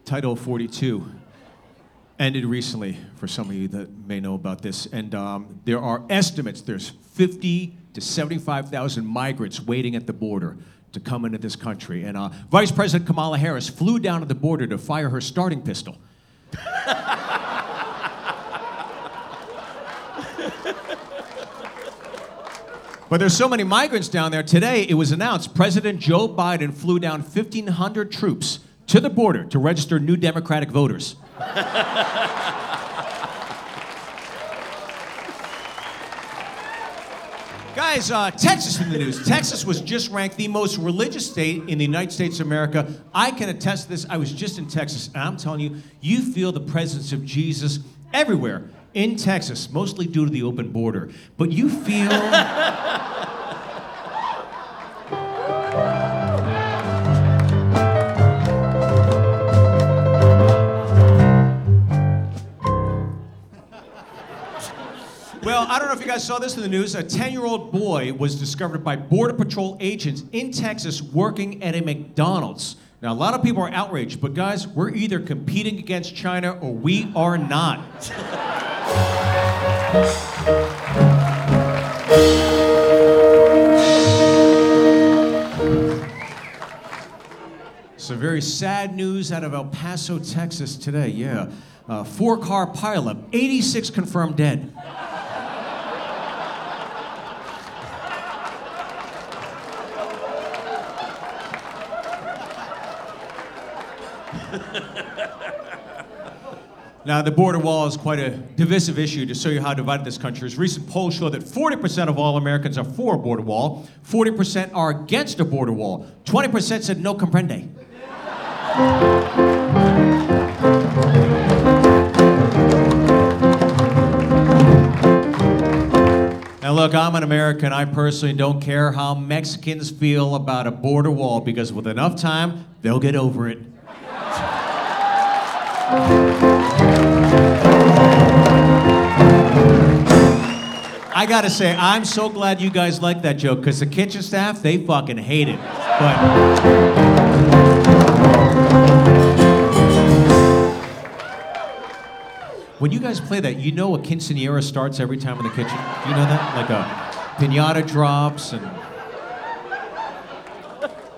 Title 42 ended recently, for some of you that may know about this. And there are estimates, there's 50 to 75,000 migrants waiting at the border to come into this country. And Vice President Kamala Harris flew down to the border to fire her starting pistol. But there's so many migrants down there. Today, it was announced President Joe Biden flew down 1,500 troops to the border to register new Democratic voters. Guys, Texas in the news. Texas was just ranked the most religious state in the United States of America. I can attest to this. I was just in Texas, and I'm telling you, you feel the presence of Jesus everywhere in Texas, mostly due to the open border. But you feel... Well, I don't know if you guys saw this in the news. A 10-year-old boy was discovered by Border Patrol agents in Texas working at a McDonald's. Now, a lot of people are outraged, but guys, we're either competing against China or we are not. Some very sad news out of El Paso, Texas today, yeah. 4-car pileup, 86 confirmed dead. Now, the border wall is quite a divisive issue. To show you how divided this country is, recent polls show that 40% of all Americans are for a border wall, 40% are against a border wall, 20% said no comprende. Now look, I'm an American. I personally don't care how Mexicans feel about a border wall because with enough time, they'll get over it. I gotta say, I'm so glad you guys like that joke, because the kitchen staff, they fucking hate it. But when you guys play that, you know a quinceañera starts every time in the kitchen? You know that? Like a piñata drops and